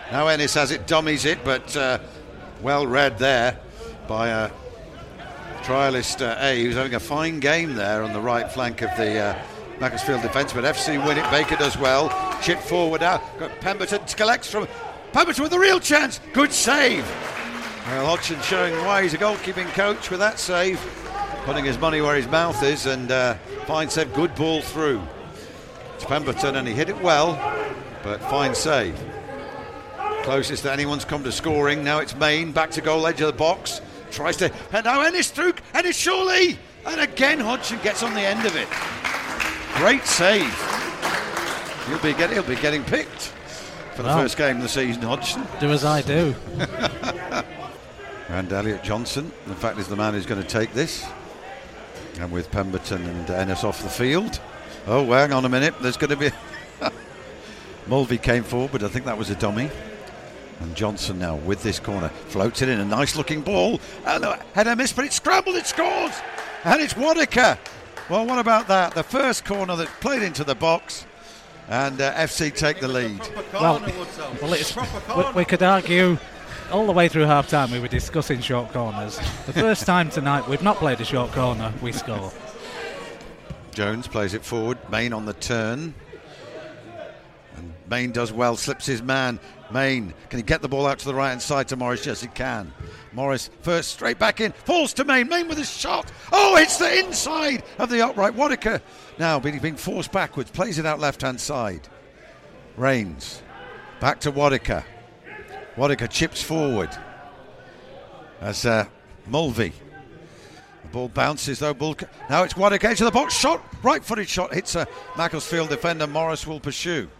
Now Ennis has it, dummies it, but well read there by trialist A, who's having a fine game there on the right flank of the Macclesfield defence, but FC win it. Baker does well. Chip forward now. Got Pemberton collects from Pemberton with a real chance. Good save. Well, Hodgson showing why he's a goalkeeping coach with that save. Putting his money where his mouth is, and fine save. Good ball through. It's Pemberton, and he hit it well, but fine save. Closest that anyone's come to scoring. Now it's Main back to goal edge of the box. Tries to, and now Ennis through, Ennis surely, and again Hodgson gets on the end of it. Great save. He'll be getting picked for the first game of the season, Hodgson. Do as I do. And Elliot Johnson, in fact, is the man who's going to take this. And with Pemberton and Ennis off the field. Oh, well, hang on a minute. There's going to be... Mulvey came forward, but I think that was a dummy. And Johnson now with this corner. Floats it in, a nice-looking ball. And header miss, but it's scrambled, it scores! And it's Waddicker. Well, what about that? The first corner that played into the box. And FC take the lead. Well, we could argue all the way through half-time we were discussing short corners. The first time tonight we've not played a short corner, we score. Jones plays it forward. Main on the turn. And Main does well, slips his man. Main, can he get the ball out to the right-hand side to Morris? Yes, he can. Morris first straight back in, falls to Main. Main with a shot. Oh, it's the inside of the upright. Waddicker now being forced backwards, plays it out left-hand side. Rains back to Waddicker. Waddicker chips forward as Mulvey. The ball bounces though. Now it's Waddicker edge of the box. Shot, right-footed shot, hits a Macclesfield defender. Morris will pursue.